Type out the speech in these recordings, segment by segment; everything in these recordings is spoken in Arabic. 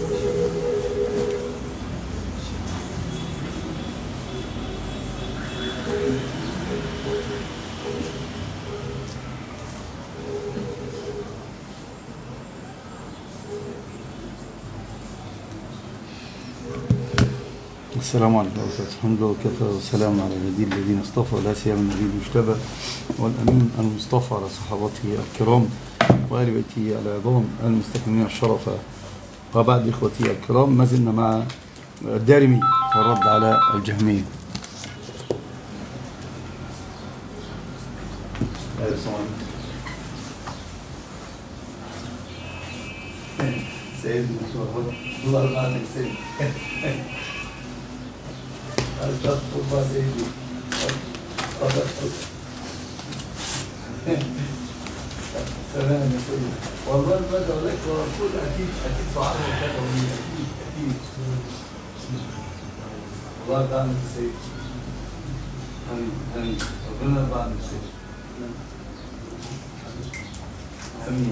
السلام عليكم ورحمة الله. الحمد لله وكفى والسلام على النبي الذين اصطفى ولا سيما النبي المجتبى والأمين المصطفى على صحابته الكرام وآل بيته العظام المستكملين الشرف. وبعد إخوتي الكرام ما زلنا مع الدارمي والرد على الجهمية. سيد الله يرحمك سيد الله سيدي سلام يا سيدي. والله ما لك ورسول اكيد صعب اكيد الله يرحمك سيدي. امين ربنا يرحمك سيدي. امين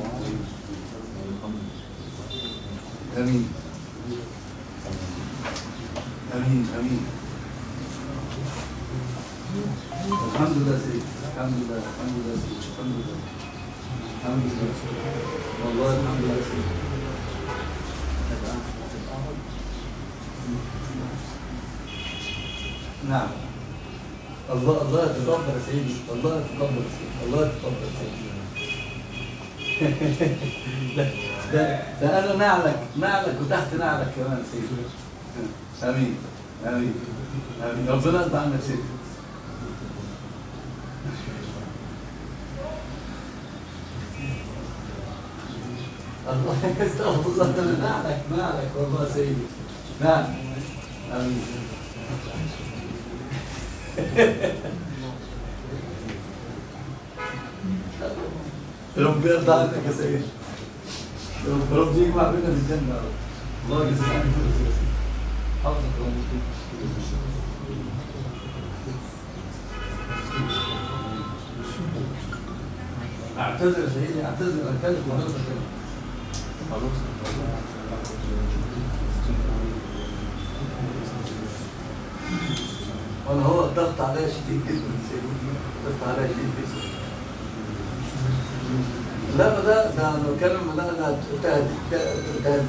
امين امين امين. الحمد لله سيدي. الحمد لله سيدي. الحمد لله والله الحمد لله سيدي. نعم الله يتقبل يا سيدي. الله يتقبل سيدي. الله يتقبل سيدي. ده انا نعلك وتحت نعلك كمان سيدي. امين امين امين. ربنا يرضى عنك سيدي. الله يستغفر الله. نعلك والله سيدي. نعم امين. ربنا يرضى عنك يا سيدي. ربنا يجمع بينا في الجنة. الله يجزيك عنك كل خير. حفظك الله. اعتذر يا سيدي. اعتذر. اتكلم وحضرتك خلاص. وانا هو الضغط عليا شديد جدا سيدي. الضغط عليا شديد جدا. لا ده انا بتكلم. لا تهديد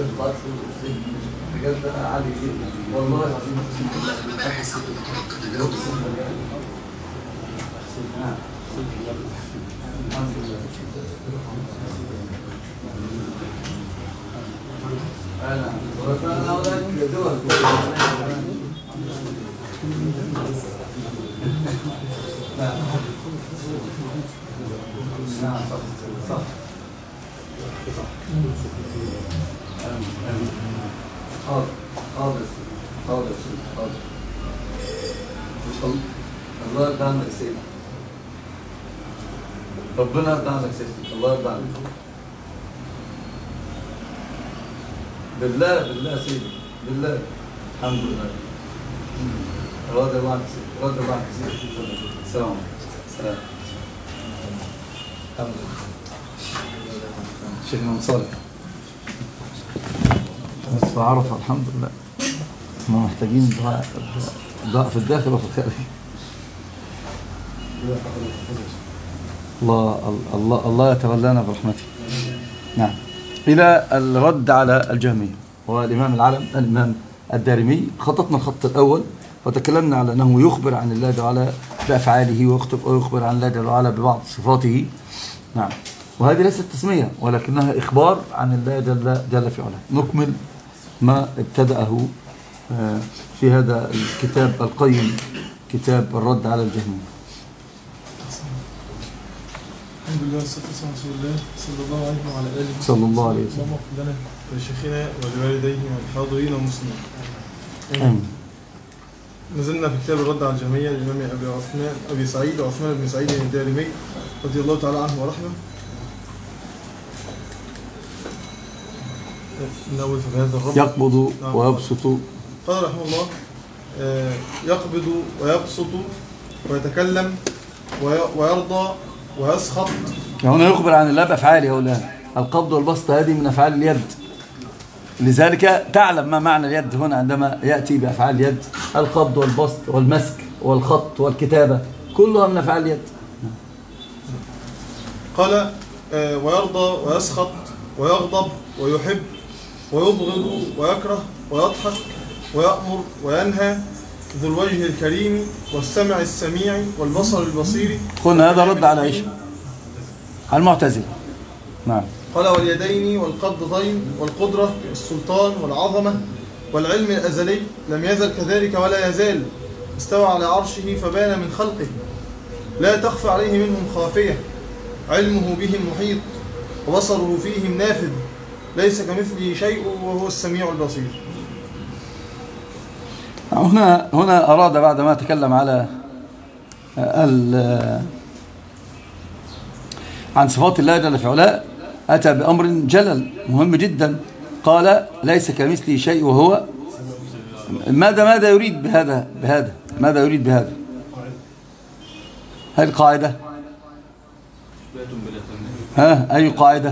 بجد ده عالي جدا والله العظيم. انا اقول لك دول نعم صح. حاضر. الله يرضى عنك سيدي. ربنا يرضى عنك سيدي. الله يرضى عنك. بالله سيدي. بالله. الحمد لله. راضي الله عنك سيدي. راضي الله عنك سيدي. سلام. الحمد لله. شيخنا صالح بس عرفة. الحمد لله. احنا محتاجين دعاء في الداخل وفي الخارج. الله يتولانا برحمته. نعم. إلى الرد على الجهمية. والإمام العلم الإمام الدارمي خططنا الخط الأول وتكلمنا على أنه يخبر عن الله تعالى بأفعاله ويخبر عن الله تعالى ببعض صفاته. نعم. وهذه ليست تسمية ولكنها إخبار عن الله جل في علاه. نكمل ما ابتدأه في هذا الكتاب القيم، كتاب الرد على الجهمية. الحمد لله والصلاة والسلام على رسول الله صلى الله عليه وعلى آله صلى الله عليه وسلم. اللهم اغفر لنا ولشيخنا ولوالديه والحاضرين والمسلمين. آمين. نزلنا في كتاب الرد على الجهمية للإمام أبي سعيد وعثمان بن سعيد الدارمي رضي الله تعالى عنه ورحمه. نأول في هذا الرب يقبض ويبسط. قال رحمه الله يقبض ويبسط ويتكلم ويرضى ويسخط. هنا يخبر عن الله بأفعاله. هؤلاء القبض والبسط هذه من أفعال اليد. لذلك تعلم ما معنى اليد هنا عندما يأتي بأفعال اليد: القبض والبسط والمسك والخط والكتابة، كلها من أفعال اليد. قال ويرضى ويسخط ويغضب ويحب ويبغض ويكره ويضحك ويأمر وينهى، ذو الوجه الكريم والسمع السميع والبصر البصير. قلنا هذا رد على ايش؟ على المعتزلة. نعم. قال واليدين والقبضتين والقدرة والسلطان والعظمة والعلم الأزلي، لم يزل كذلك ولا يزال، استوى على عرشه فبان من خلقه، لا تخفى عليه منهم خافية، علمه بهم محيط وبصره فيهم نافذ، ليس كمثله شيء وهو السميع البصير. هنا أراد بعد ما تكلم على عن صفات الله جل في علاه أتى بأمر جلل مهم جدا. قال ليس كمثله شيء وهو ماذا يريد بهذا ماذا يريد بهذا؟ هل القاعدة؟ أي قاعدة؟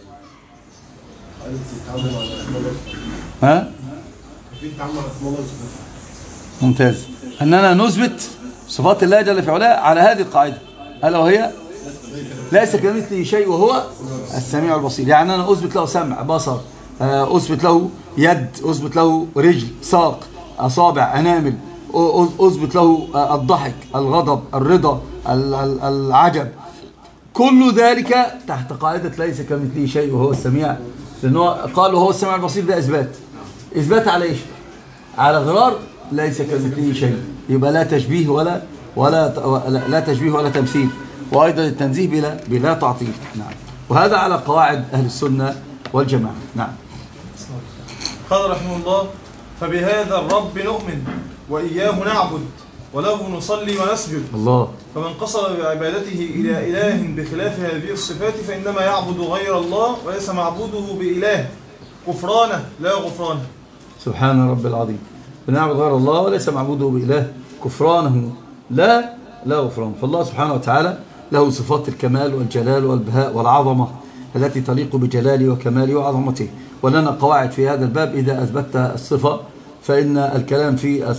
ممتاز. أننا نثبت صفات الله جل في علاه على هذه القاعدة، ألا وهي ليس كمثله شيء وهو السميع البصير. يعني أنا أثبت له سمع، بصر، أثبت له يد، أثبت له رجل، ساق، أصابع، أنامل، أثبت له الضحك، الغضب، الرضا، العجب، كل ذلك تحت قاعدة ليس كمثله شيء وهو السميع. لأنه قالوا هو السميع البصير، ده إثبات على إيش؟ على غرار ليس كمثله شيء، يبقى لا تشبيه لا تشبيه ولا تمثيل، وأيضا التنزيه بلا تعطيل. نعم. وهذا على قواعد أهل السنة والجماعة. نعم. قال رحمه الله: فبهذا الرب نؤمن وإياه نعبد وله نصلي ونسجد. الله. فمن قصر بعبادته إلى إله بخلاف هذه الصفات فإنما يعبد غير الله وليس معبوده بإله، كفرانه لا غفرانه. سبحان رب العظيم. فنعبد غير الله وليس معبوده بإله، كفرانه لا غفران. فالله سبحانه وتعالى له صفات الكمال والجلال والبهاء والعظمة التي تليق بجلاله وكماله وعظمته. ولنا قواعد في هذا الباب: إذا أثبتت الصفة فإن الكلام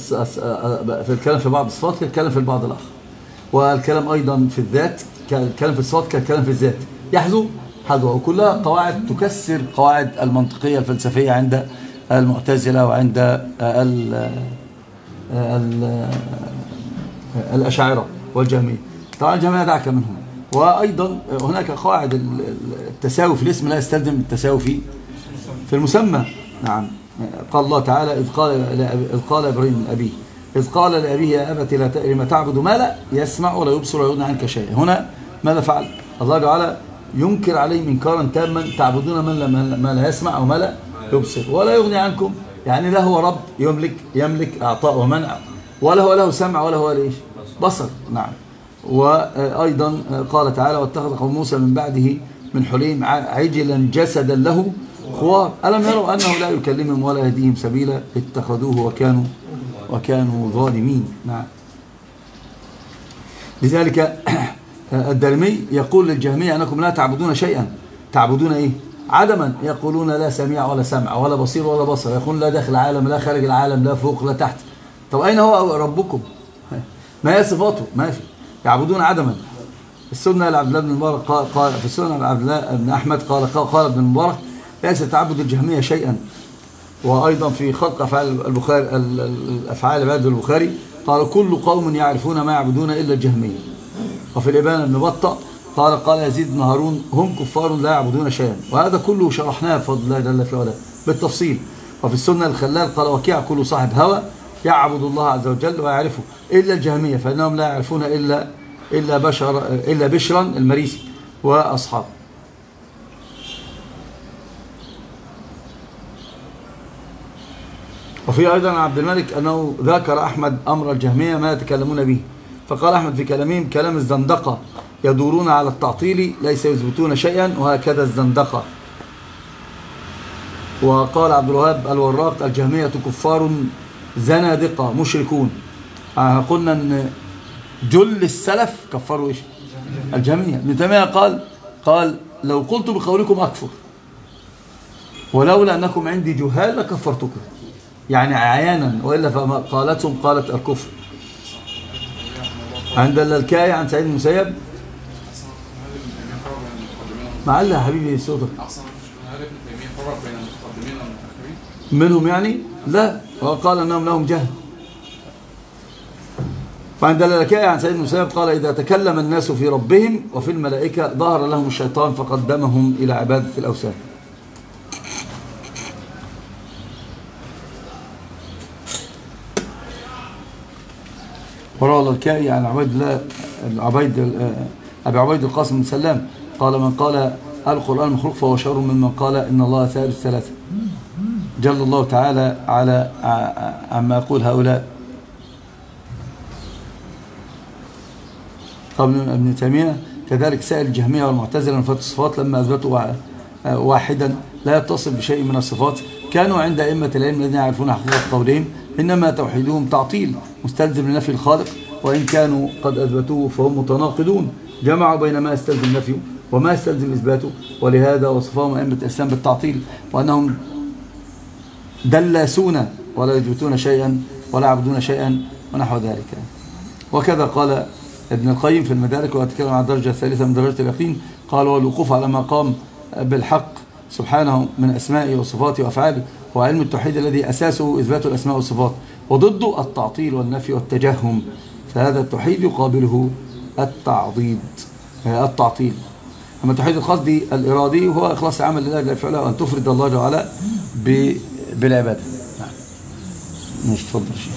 في بعض الصفات كالكلام في البعض الآخر، والكلام أيضا في الذات كالكلام في الصفات كالكلام في الذات، يحذو حذوه. وكلها قواعد تكسر قواعد المنطقية الفلسفية عند المعتزلة وعند الأشاعرة والجهمية. طبعا الجهمية دعك منهم. وأيضا هناك قواعد التساوي في الاسم لا يستلزم التساوي في المسمى. نعم. قال الله تعالى: إذ قال إبراهيم لأبيه إذ قال لأبيه يا أبت لا لم تعبد ما لا يسمع ولا يبصر ولا يغني عنك شيئا. هنا ماذا فعل؟ الله تعالى ينكر عليه منكارا تاما: تعبدون ما لا يسمع أو ما لا يبصر ولا يغني عنكم. يعني لا هو رب يملك إعطاء ومنع، ولا هو له سمع ولا هو له بصر. نعم. وأيضا قال تعالى: واتخذ قوم موسى من بعده من حليم عجلا جسدا له خوار ألم يروا أنه لا يكلمهم ولا يهديهم سبيلا اتخذوه وكانوا ظالمين. نعم. لذلك الدارمي يقول للجهمية: أنكم لا تعبدون شيئا، تعبدون إيه؟ عدما. يقولون لا سميع ولا سمع ولا بصير ولا بصر، يقولون لا داخل العالم لا خارج العالم، لا فوق لا تحت. طب أين هو ربكم؟ ما هي صفاته؟ ما في. يعبدون عدما. السنة لعبد الله بن المبارك قال في السنة لعبد الله بن أحمد قال ابن المبارك: ليس تعبد الجهمية شيئا. وأيضا في خلق أفعال البخاري الأفعال عباد البخاري قال: كل قوم يعرفون ما يعبدون إلا الجهمية. وفي الإبانة بن بطة قال يزيد بن هارون: هم كفار لا يعبدون شيئا. وهذا كله شرحناه بفضل الله جل في علاه بالتفصيل. وفي السنة الخلال قال: وكيع كل صاحب هوى يعبد الله عز وجل ويعرفه إلا الجهمية، فإنهم لا يعرفون إلا بشرا المريسي وأصحابه. وفي أيضا عبد الملك أنه ذكر أحمد أمر الجهمية ما يتكلمون به، فقال أحمد في كلامهم: كلام الزندقة يدورون على التعطيل ليس يثبتون شيئا، وهكذا الزندقة. وقال عبد الوهاب الوراق: الجهمية كفار زنادقة مشركون. قلنا أن جل السلف كفروا إيش؟ الجهمية. ابن تيمية قال: لو قلت بقولكم أكفر، ولولا أنكم عندي جهال لكفرتكم، يعني عيانا، وإلا فما قالتهم قالت الكفر. عند اللالكائي عن سعيد المسيب. معلّى يا حبيبي صوتك. منهم يعني؟ لا، هو قال أنهم لهم جهل. وعند اللالكائي عن سعيد المسيب قال إذا تكلم الناس في ربهم وفي الملائكة ظهر لهم الشيطان فقدمهم إلى عبادة الأوثان. وروى اللالكائي عن أبي عبيد القاسم بن سلام قال من قال القرآن مخلوق فهو شر ممن قال إن الله ثالث ثلاثة. جل الله تعالى على عما يقول هؤلاء. قبل ابن تيمية كذلك سائل الجهمية والمعتزلة من نفاة الصفات لما أثبتوا واحدا لا يتصل بشيء من الصفات كانوا عند أئمة العلم الذين يعرفون حقيقة قولهم إنما توحيدهم تعطيل مستلزم لنفي الخالق، وإن كانوا قد أثبتوه فهم متناقضون جمعوا بين ما يستلزم نفيه وما يستلزم إثباته، ولهذا وصفهم أئمة الإسلام بالتعطيل وأنهم دلاسون ولا يثبتون شيئا ولا يعبدون شيئا ونحو ذلك. وكذا قال ابن القيم في المدارك وأتكلم عن الدرجة الثالثة من درجة اليقين قال والوقوف على ما قام بالحق سبحانه من أسمائه وصفاته وأفعاله وعلم التوحيد الذي أساسه إثبات الأسماء والصفات وضده التعطيل والنفي والتجهم، فهذا التوحيد يقابله التعطيل. أما التوحيد الخاص دي الإرادي هو إخلاص العمل لله لا فعله وأن تفرد الله جل وعلا بالعبادة. مش تفضل شيء.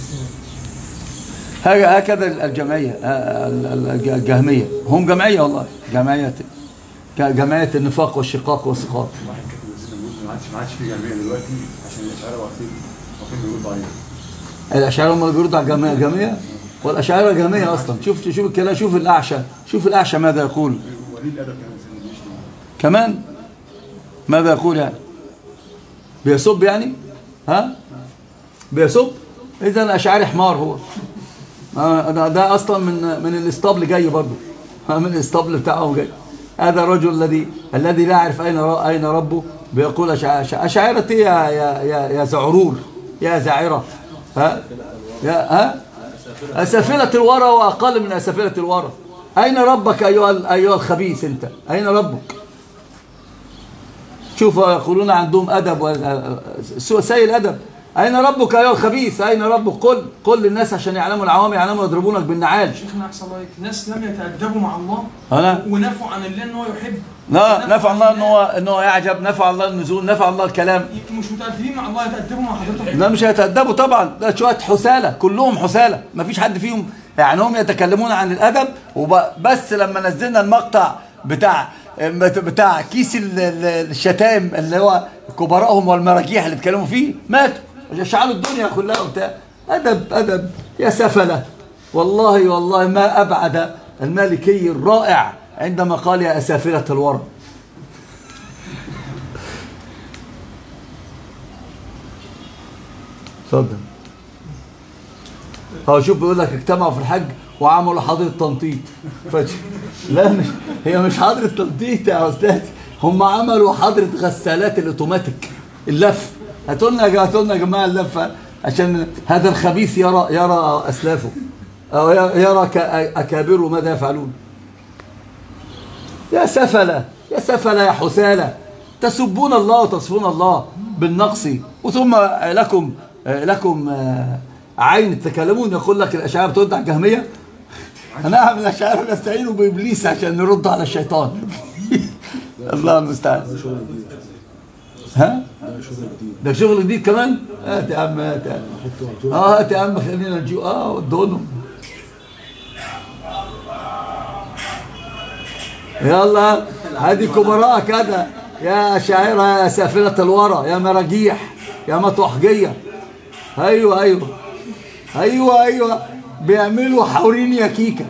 هكذا الجمعية الجهمية هم جمعية والله جمعية النفاق والشقاق والسخاط. ما عادش في جمعية دلوقتي عشان الأشاعرة واقفين بيردوا عليها. الأشاعرة هم اللي بيردوا على الجمعية والأشاعرة جمعية أصلا. شوف الكلام، شوف الأعشى ماذا يقول. ولي الأدب كمان ماذا يقول يعني؟ بيسب يعني؟ بيسب؟ إذا الأشاعري حمار هو. ده أصلا من الاسطبل جاي برضه، من الاسطبل بتاعه جاي. هذا الرجل الذي لا يعرف أين ربه بيقول أشاعرة يا زعرور يا زاعرة أسافلة الورى وأقل من أسافلة الورى. أين ربك أيها الخبيث أنت؟ أين ربك؟ شوف يقولون عندهم أدب سيء الأدب. أين ربك أيها الخبيث؟ أين ربك؟ قل للناس عشان يعلموا العوام يعلموا يضربونك بالنعال. شيخنا أحسن الله، ناس لم يتأدبوا مع الله ونفوا عن الله أنه يحب. لا، نفع الله أنه يعجب، نفع الله النزول، نفع الله الكلام. مش متأدبين مع الله، يتأدبوا مع حضرتك. لا مش هيتأدبوا طبعا، ده شوية حسالة، كلهم حسالة، ما فيش حد فيهم يعني هم يتكلمون عن الأدب وبس. لما نزلنا المقطع بتاع كيس الشتائم اللي هو كبراءهم والمراجيح اللي بيتكلموا فيه ماتوا، شعلوا الدنيا كلها وبتاع. أدب يا سفلة. والله ما أبعد المالكي الرائع عندما قال يا أسافلة الورى. اتفضل. شوف بيقول لك اجتمعوا في الحج وعملوا حضرة تنطيط. لا هي مش حضرة تنطيط يا أستاذ، هم عملوا حضرة غسالات الأوتوماتيك اللف. هاتوا لنا يا جماعة اللفة عشان هذا الخبيث يرى أسلافه أو يرى أكابره ماذا يفعلون. يا سفلة يا حسالة، تسبون الله وتصفون الله بالنقص وثم لكم عين تتكلمون. يقول لك الأشاعرة بترد على الجهمية. نعم الأشاعرة نستعينوا بإبليس عشان نرد على الشيطان. الله المستعان. ده شغل جديد كمان. هات يا عم هات يا عم خلينا نجيب ودونهم. يلا هذه كبراء كده يا شاعرة يا سافلة الورى يا مراجيح يا مطوحجية. ايوه بيعملوا حورين يا كيكة.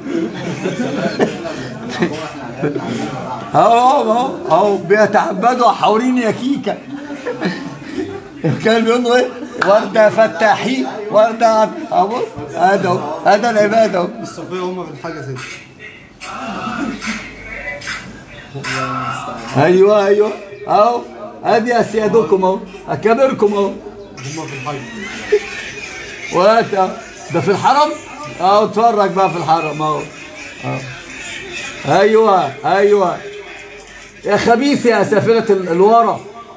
اهو بيتعبدوا حورين يا كيكة. كان بيقولوا ايه؟ وردة فتاحين وردة. بص هذا العبادة. الصوفية هم في الحاجة زي ايوه اهو ادي اسيادكم اهو، اكابركم اهو. هم في الحي. ده في الحرم؟ اتفرج بقى في الحرم اهو. ايوه يا خبيث يا سافلة الورى.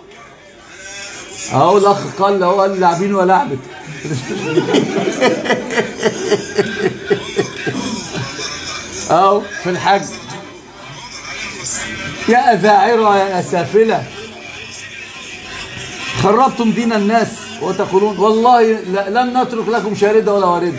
اهو الاخ قال له، قال لاعبين ولعبت. اهو في الحج. يا أذاعرة يا أسافلة، خربتم دين الناس وتقولون والله لن نترك لكم شاردة ولا واردة.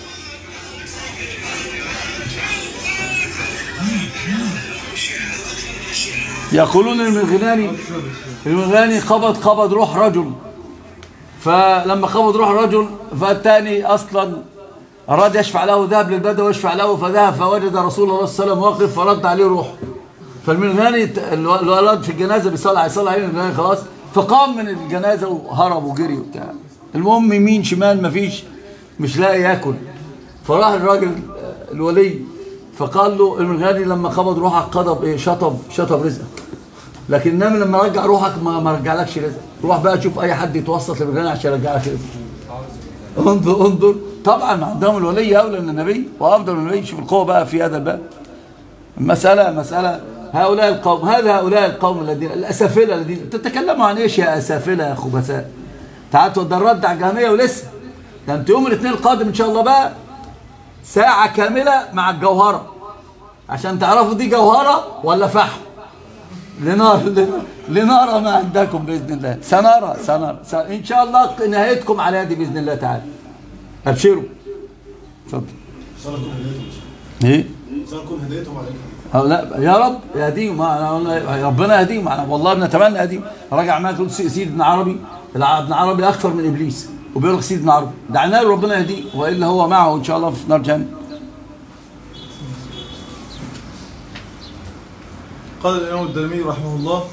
يقولون المغناني قبض روح رجل، فلما قبض روح رجل فالتاني أصلا أراد يشفع له، ذهب للبدو ويشفع له، فذهب فوجد رسول الله صلى الله عليه وسلم واقف فرد عليه روحه. فالمغناني الولد في الجنازة بيصلي عليه المغناني خلاص، فقام من الجنازة وهرب وجري وبتاع. المهم يمين شمال مفيش، مش لاقي ياكل. فراح الراجل الولي فقال له المغناني لما قبض روحك قضب ايه؟ شطب رزقك، لكن النبي لما رجع روحك ما رجعلكش رزقك. روح بقى تشوف اي حد يتوسط للمغناني عشان يرجعلك رزقك. انظر طبعا عندهم الولي اولى من النبي وافضل من النبي. شوف القوه بقى في هذا الباب. مساله هؤلاء القوم الذين الاسافله الذين تتكلموا عن ايش يا اسافله يا خبثاء؟ تعالوا ده الرد على الجهميه ولسه. ده انت يوم الاثنين القادم ان شاء الله بقى ساعه كامله مع الجوهره عشان تعرفوا دي جوهره ولا فحم. لنرى ما عندكم باذن الله. سنرى ان شاء الله نهايتكم على يدي باذن الله تعالى. ابشروا. اتفضل. ايه؟ سنكون هدايتهم عليكم. لا يا رب يهديهم، ربنا يهديهم، والله بنتمنى يهديهم. راجع معاك تقول سيد ابن عربي، ابن عربي اكثر من ابليس وبيقول لك سيد ابن عربي، دعنا له ربنا يهديه والا هو معه ان شاء الله في نار جهنم. قال الإمام الدارمي رحمه الله: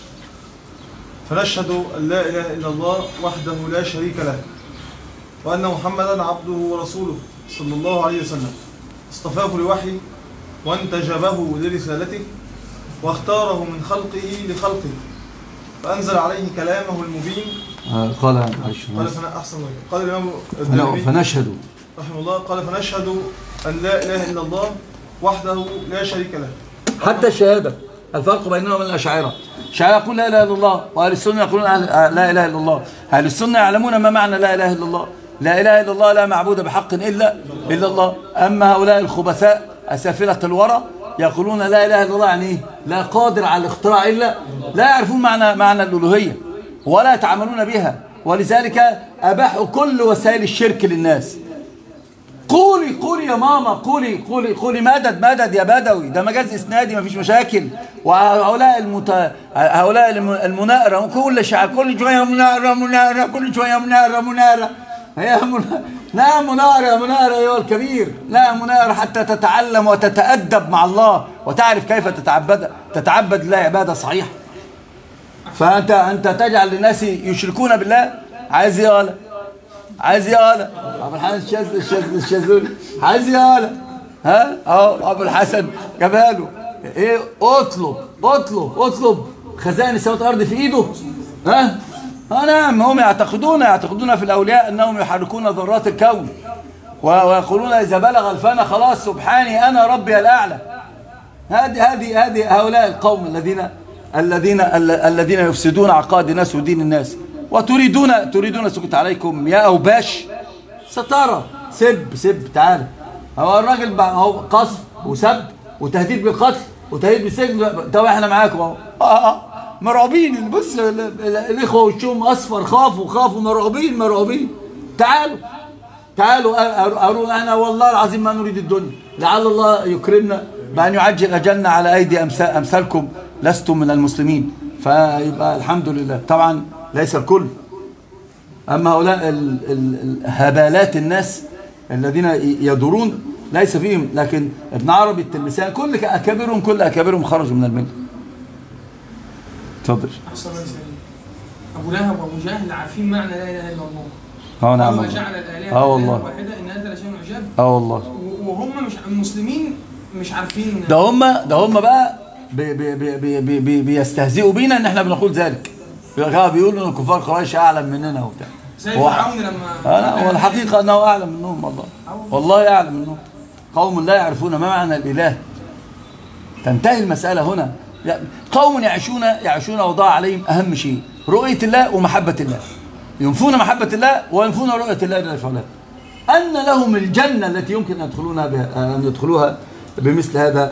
فنشهد أن لا إله إلا الله وحده لا شريك له، وأن محمدا عبده ورسوله صلى الله عليه وسلم، اصطفاه لوحيه وانتجبه لرسالته واختاره من خلقه لخلقه، فأنزل عليه كلامه المبين. قال الإمام الدارمي فنشهد رحمه الله، قال فنشهد أن لا إله إلا الله وحده لا شريك له. حتى الشهادة الفرق بينهم وبين الأشاعرة. الأشاعرة يقول لا إله إلا الله، وأهل السنة يقولون لا إله إلا الله. أهل السنة يعلمون ما معنى لا إله إلا الله. لا إله إلا الله لا معبود بحق إلا الله. أما هؤلاء الخبثاء أسافلة الورى يقولون لا إله إلا الله يعني إيه؟ لا قادر على الاختراع إلا، لا يعرفون معنى الألوهية ولا يتعاملون بها، ولذلك أباحوا كل وسائل الشرك للناس. قولي يا ماما، قولي مدد يا بدوي، ده مجاز اسنادي مفيش مشاكل. وهؤلاء هؤلاء المناقره كل شويه مناقره كل شويه مناقره لا مناقره ايها الكبير، لا مناقره حتى تتعلم وتتأدب مع الله وتعرف كيف تتعبد لله عباده صحيحه. فانت تجعل الناس يشركون بالله. عايز يالا ابو الحسن الشاذلي عايز يالا ابو الحسن جابها له ايه؟ اطلب خزائن السماوات والارض في ايده. نعم، هم يعتقدون في الاولياء انهم يحركون ذرات الكون ويقولون اذا بلغ الفنا خلاص سبحاني انا ربي الاعلى. هذه هؤلاء القوم الذين يفسدون عقائد الناس ودين الناس، وتريدون سكت عليكم يا أوباش. ستارة سب تعالى. هو الراجل هو قصف وسب وتهديد بالقتل وتهديد بالسجن. طب احنا معاكم اهو. مرعوبين. بص الاخوه وشهم اصفر، خافوا مرعوبين. تعالوا أرونا. احنا والله العظيم ما نريد الدنيا، لعل الله يكرمنا بأن يعجل أجلنا على أيدي أمثالكم لستم من المسلمين، فيبقى الحمد لله. طبعا ليس الكل، أما هؤلاء هبالات الناس الذين يدورون ليس فيهم، لكن ابن عربي التلمسان كل أكابرهم خرجوا من الملة. تفضل. أبو لهب وأبو جهل عارفين معنى لا إله إلا الله. نعم. وجعل الآلهة والله واحدة إن هذا لشيء عجاب. والله. وهم مش المسلمين مش عارفين. ده هم بقى بيستهزئوا بينا ان احنا بنقول ذلك. بيقولوا ان كفار قريش اعلم مننا وبتاع. زي فرعون لما هو الحقيقه انه اعلم منهم والله. والله اعلم منهم. قوم لا يعرفون ما معنى الاله. تنتهي المساله هنا. قوم يعيشون وضع عليهم اهم شيء رؤيه الله ومحبه الله. ينفون محبه الله وينفون رؤيه الله جل وعلا. ان لهم الجنه التي يمكن ان يدخلوها بمثل هذا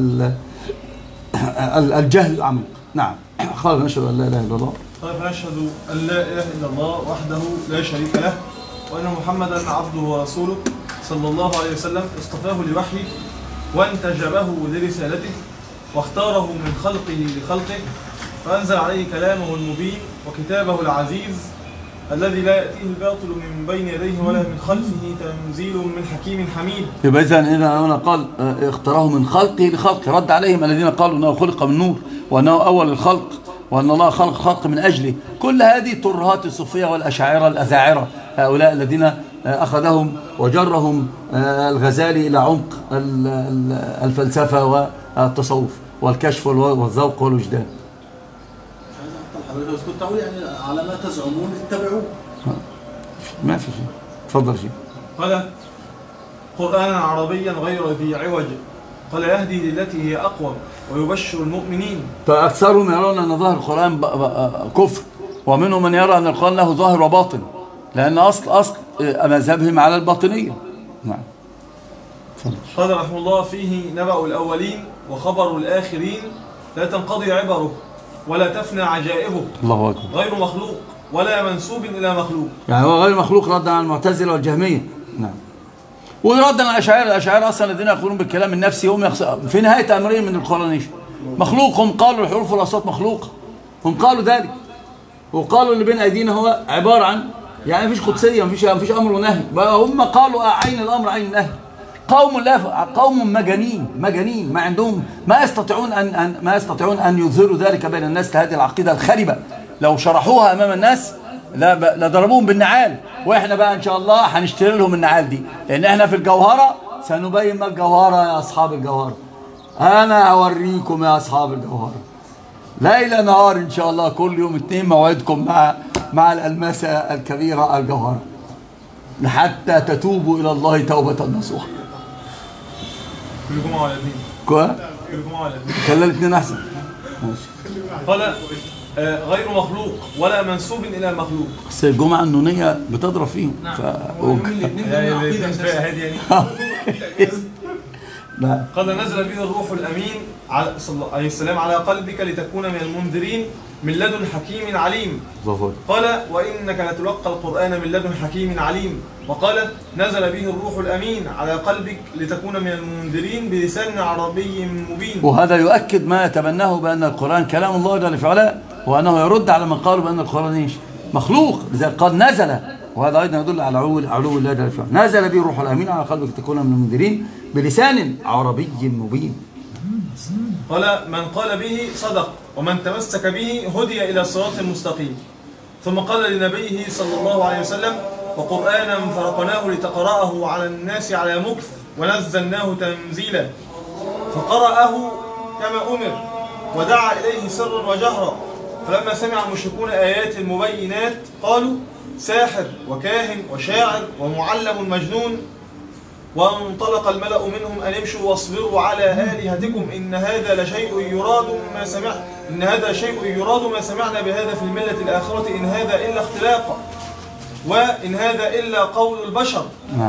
الجهل العميق. نعم. قال نشهد ان لا اله الا الله. قال فنشهد ان لا اله الا الله وحده لا شريك له وان محمدا عبده ورسوله صلى الله عليه وسلم اصطفاه لوحيه وانتجبه لرسالته واختاره من خلقه لخلقه فانزل عليه كلامه المبين وكتابه العزيز الذي لا ياتيه الباطل من بين يديه ولا من خلفه تنزيل من حكيم حميد. يبقى اذا هنا قال اختاره من خلقه لخلقه، رد عليهم الذين قالوا انه خلق من نور وانه اول الخلق وان الله خلق من اجله. كل هذه ترهات الصوفيه والاشاعره الاذاعره، هؤلاء الذين اخذهم وجرهم الغزالي الى عمق الفلسفه والتصوف والكشف والذوق والوجدان. بس كنت أقول يعني على ما تزعمون اتبعوه. ما في شيء. تفضل شيء. قال قرآنا عربيا غير ذي عوج قال يهدي للتي هي أقوم ويبشر المؤمنين. فأكثرهم يرون أن ظاهر القرآن كفر، ومنهم من يرى أن القرآن له ظاهر وباطن، لأن أصل مذهبهم على الباطنية. نعم. قال رحمه الله فيه نبأ الأولين وخبر الآخرين لا تنقضي عبره ولا تفنى عجائبه. الله أكبر. غير مخلوق ولا منسوب إلى مخلوق. يعني هو غير مخلوق ردا على المعتزلة والجهمية. نعم. وردا على الأشاعرة أصلا الذين يقولون بالكلام النفسي هم في نهاية أمرهم من القرآن مخلوق. هم قالوا الحروف والأصوات مخلوقة، هم قالوا ذلك، وقالوا اللي بين أيدينا هو عبارة عن يعني مفيش قدسية، مفيش أمر ونهي. هم قالوا عين الأمر عين النهي. قوم مجانين ما عندهم ما يستطيعون أن يظهروا ذلك بين الناس. هذه العقيدة الخربة لو شرحوها أمام الناس لضربوهم بالنعال. وإحنا بقى إن شاء الله هنشتري لهم النعال دي، لأن إحنا في الجوهرة سنبين ما الجوهرة يا أصحاب الجوهرة. أنا أوريكم يا أصحاب الجوهرة ليل نهار إن شاء الله. كل يوم 2 موعدكم مع الألماسة الكبيرة الجوهرة حتى تتوبوا إلى الله توبة نصوحة. كل جمعة ولا اثنين؟ كل جمعة ولا اثنين؟ خلال 2 أحسن. قال غير مخلوق ولا منسوب إلى مخلوق. بس الجمعة النونية بتضرب فيهم. نعم. قال نزل به الروح الأمين عليه السلام على قلبك لتكون من المنذرين من لدن حكيم عليم. قال وإنك لتلقى القرآن من لدن حكيم عليم. وقال نزل به الروح الأمين على قلبك لتكون من المنذرين بلسان عربي مبين. وهذا يؤكد ما يتبناه بأن القرآن كلام الله جل في علاه، وأنه يرد على من قالوا بأن القرآن مخلوق. لذلك قد نزل، وهذا أيضا يدل على علو الله جل في علاه. نزل به الروح الأمين على قلبك لتكون من المنذرين بلسان عربي مبين. قال من قال به صدق ومن تمسك به هدي إلى الصراط المستقيم. ثم قال لنبيه صلى الله عليه وسلم وقرآنا فرقناه لتقرأه على الناس على مكث ونزلناه تنزيلا. فقرأه كما أمر ودعا إليه سرا وجهرا. فلما سمع المشركون آيات المبينات قالوا ساحر وكاهن وشاعر ومعلم مجنون. وانطلق الملأ منهم أن امشوا واصبروا على آلهتكم إن هذا شيء يراد ما سمعنا بهذا في الملة الآخرة إن هذا إلا اختلاق وإن هذا إلا قول البشر.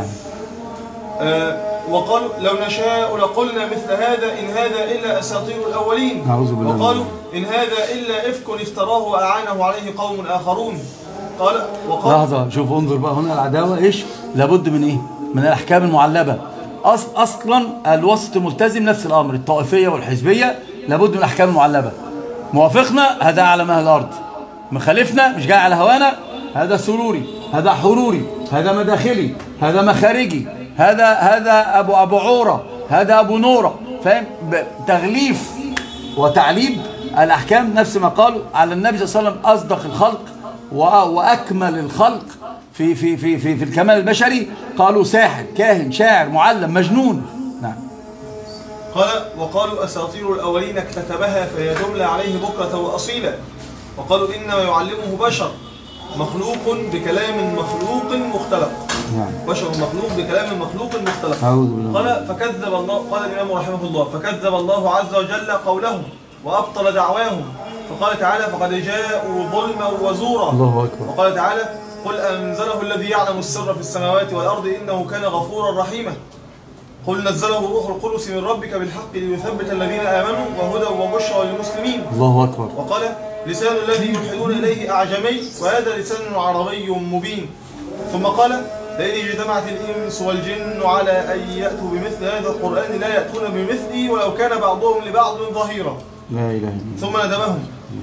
وقالوا لو نشاء لقلنا مثل هذا إن هذا إلا أساطير الأولين. وقالوا إن هذا إلا إفك افتراه وأعانه عليه قوم آخرون. وقال لحظة، شوف انظر بقى هنا العداوة إيش لابد من إيه؟ من الأحكام المعلبة. أصلا الوسط الملتزم نفس الأمر، الطائفية والحزبية لابد من الأحكام المعلبة. موافقنا هذا أعلى أهل الأرض، مخالفنا مش جاي على هوانا هذا سروري، هذا حروري، هذا مداخلي، هذا مخارجي، هذا أبو عورة، هذا أبو نورة. فاهم؟ تغليف وتعليب الأحكام نفس ما قالوا على النبي صلى الله عليه وسلم أصدق الخلق وأكمل الخلق في الكمال البشري. قالوا ساحر كاهن شاعر معلم مجنون. نعم. قال وقالوا أساطير الأولين اكتتبها فهي جملة عليه بكرة وأصيلا. وقالوا إنما يعلمه بشر مخلوق بكلام مخلوق مختلق. بشر مخلوق بكلام مخلوق مختلق. قال فكذب الله، قال الإمام رحمه الله فكذب الله عز وجل قولهم وأبطل دعواهم، فقال تعالى فقد جاءوا ظلما وزورا. الله أكبر. وقال تعالى قل أنزله الذي يعلم السر في السماوات والأرض إنه كان غفورا رحيما. قل نزله روح القدس من ربك بالحق ليثبت الذين آمنوا وهدى وبشرى للمسلمين. الله أكبر. وقال لسان الذي يلحدون إليه أعجمي وهذا لسان عربي مبين. ثم قال لئن اجتمعت الإنس والجن على أن يأتوا بمثل هذا القرآن لا يأتون بمثله ولو كان بعضهم لبعض ظهيرا. لا إله إلا الله. ثم ندبهم.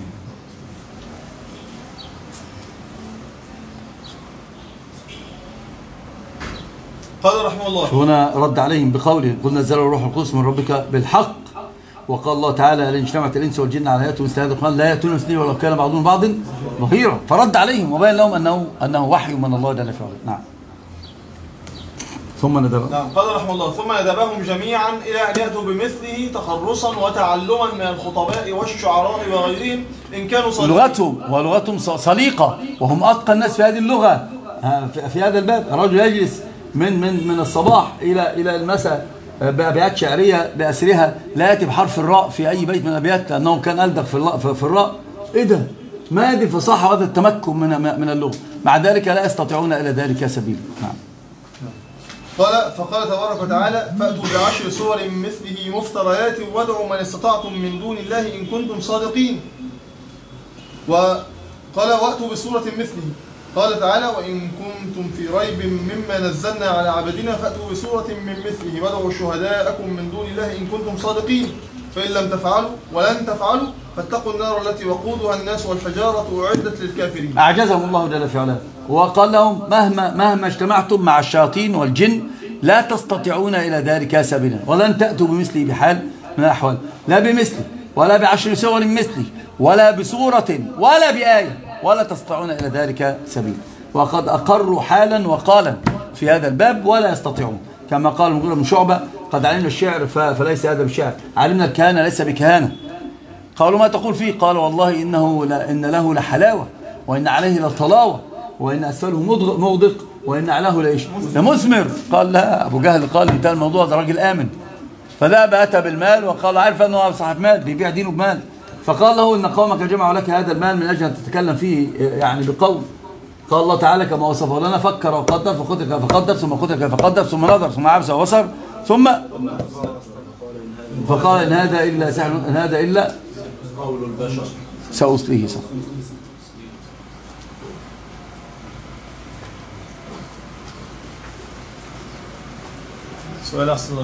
قال رحمه الله هنا رد عليهم بقوله قل نزل الروح القدس من ربك بالحق. وقال الله تعالى لئن اجتمعت الانس والجن على ياتوا مثل هذا القران لا ياتون مثله ولو كان بعضهم بعض ظهيرا. فرد عليهم وبين لهم انه وحي من الله جل وعلا. نعم. ثم ندبهم. نعم. قال رحمه الله ثم ندبهم جميعا الى ان ياتوا بمثله تخرصا وتعلما من الخطباء والشعراء وغيرهم ان كانوا صادقين. ولغتهم صليقه وهم اتقى الناس في هذه اللغه. في هذا الباب الرجل يجلس من الصباح الى المساء بأبيات شعريه باسرها لا ياتي بحرف الراء في اي بيت من الابيات لانه كان الدغ في الراء. ايه ده؟ ما هذه الفصاحه وهذا التمكن من اللغه، مع ذلك لا يستطيعون الى ذلك سبيلا. نعم. فقال تبارك وتعالى فأتوا ب10 سور مثله مفتريات وادعوا من استطعتم من دون الله إن كنتم صادقين. وقال وأتوا بسورة مثله. قال تعالى وإن كنتم في ريب مما نزلنا على عبدنا فأتوا بسورة من مثله وادعوا شهداءكم من دون الله إن كنتم صادقين فإن لم تفعلوا ولن تفعلوا فاتقوا النار التي وقودها الناس والحجارة أعدت للكافرين. أعجزهم الله جل في علاه وقال لهم مهما اجتمعتم مع الشياطين والجن لا تستطيعون إلى ذلك سبيلا ولن تأتوا بمثله بحال من الأحوال، لا بمثله ولا ب10 سور مثله ولا بسورة ولا بآية، ولا تستطيعون إلى ذلك سبيلا. وقد أقروا حالا وقالا في هذا الباب ولا يستطيعون، كما قال المغيرة بن شعبة قد علمنا الشعر فليس هذا بالشعر، علمنا الكهانة ليس بكهانة. قالوا ما تقول فيه؟ قال والله إن له لحلاوة وإن عليه لطلاوة وإن أسفله مغدق وإن أعلاه لإيش لمثمر. قال لا، أبو جهل قال انتهى الموضوع، ده راجل آمن. فذهب أتى بالمال وقال عارف أنه صاحب مال بيبيع دينه بمال، فقال له إن قومك جمعوا لك هذا المال من أجل أن تتكلم فيه يعني بقول. قال الله تعالى كما وصفه لنا فكر وقدر فقدر كيف فقدر ثم قدر كيف فقدر ثم نظر ثم عبس وبصر ثم فقال إن هذا إلا سحر إن هذا إلا قول البشر سأصليه صح. سؤال أحسن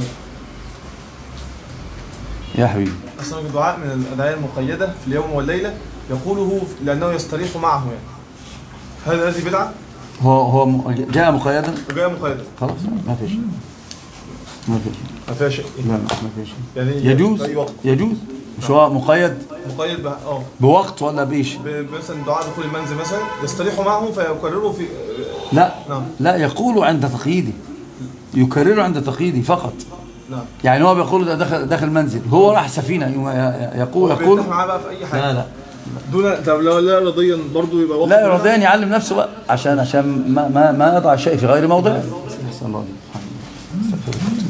يا حبيبي. أصلا الدعاء من الأدعية المقيدة في اليوم والليلة يقوله لأنه يستريح معه يعني. هذه بدعة؟ هو جاء مقيدا؟ جاء مقيدا. خلاص ما في شيء. ما فيها شيء. لا ما في شيء. يعني يجوز مش هو مقيد بوقت ولا بإيش؟ مثلا دعاء دخول المنزل مثلا يستريح معه فيكرره في لا نعم. لا يقول عند تقييده، يكرره عند تقييده فقط. نعم. يعني هو بيقول ده داخل منزل، هو راح سفينه يقول معاه بقى في اي حاجه. لا دون. طب لو لا اراديا برضه يبقى وقت. لا اراديا يعلم نفسه بقى عشان ما يضع الشيء في غير موضعه.